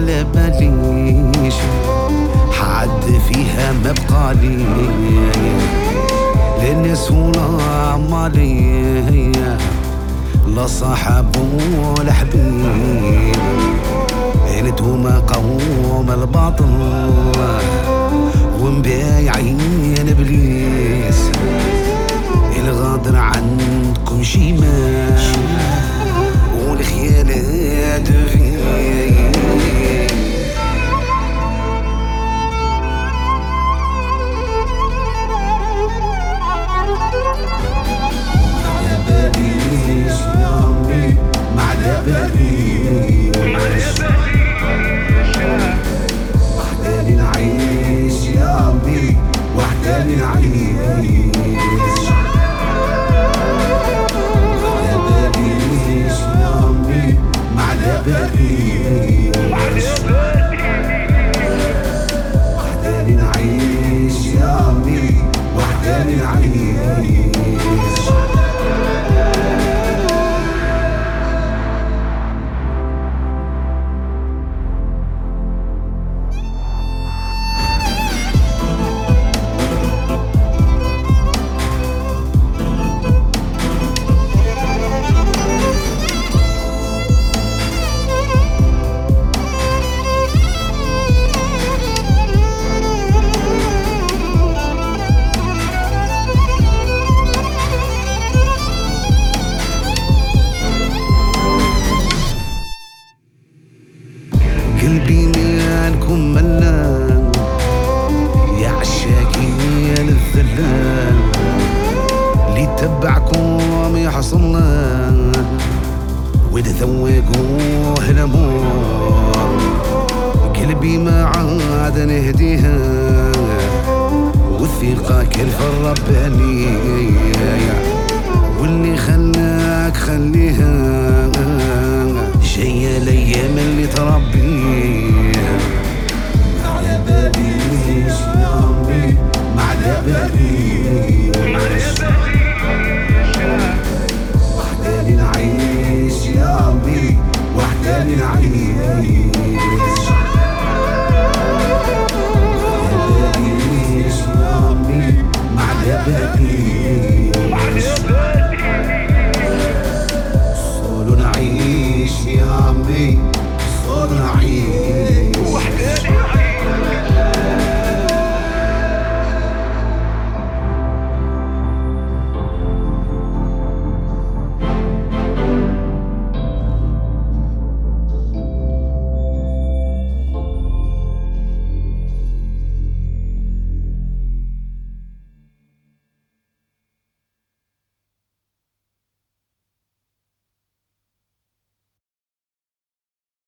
على باليش حد فيها ما بقالي للناس ولا مالي لا صاحب ولا حبيب انتوما قوم الباطل ومبايعين ابليس الغادر عندكم شيما والخيانات فيه وحداني نعيش يا عمي وحداني نعيش على باليش يا عمي ما على باليش وحداني نعيش يا عمي وحداني نعيش قلبي مالكم ملان يا عشاقين الذلال اللي تبعكم يحصلنا وتذوقوه الامور قلبي ما عاد نهديها والثقة كلف الرباني واللي خلاك خليها